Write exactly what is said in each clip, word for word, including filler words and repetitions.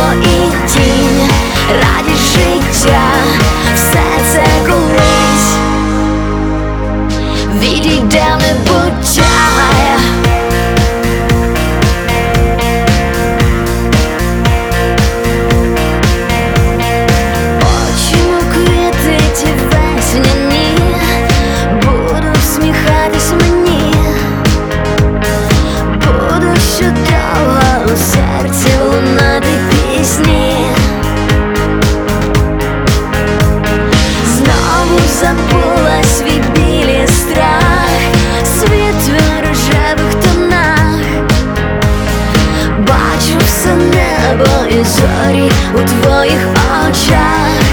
світло і тінь, радість життя, все це колись відійде в небуття. Забула свій біль і страх, світ в рожевих тонах. Бачу все небо і зорі у твоїх очах.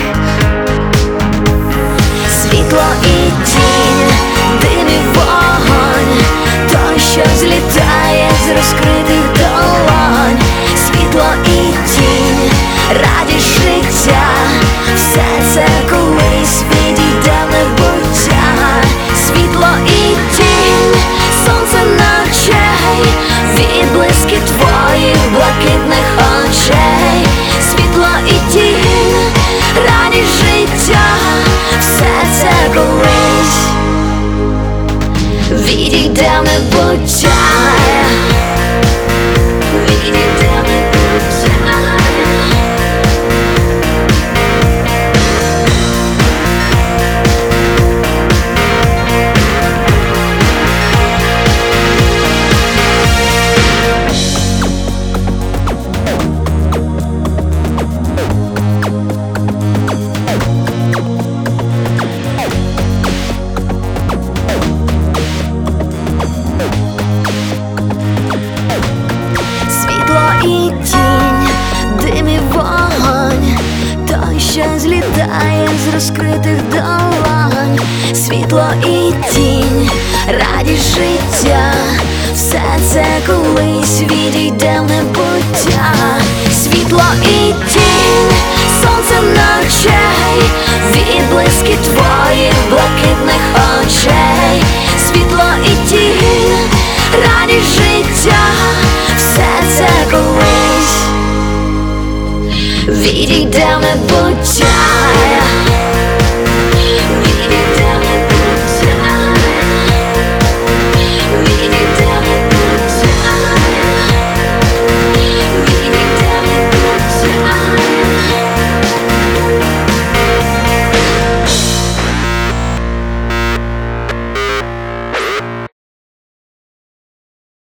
Світло і тінь, дим і вогонь, той, що злітає з розкритих долонь. Світло і тінь, радість життя, все це колись відійде в небуття. Світло і тінь, сонце на очей, відблиски твоїх блакитних очей. Світло і тінь, радість життя, все це колись відійде в небуття. Відійде в небуття. І тінь, дим і вогонь, той, що злітає з розкритих долонь. Світло і тінь, радість життя, все це колись відійде в небуття. Світло і тінь, сонце на очей, відблиски твоїх блакитних очей. Світло і тінь, радість життя, все це колись відійде в небуття.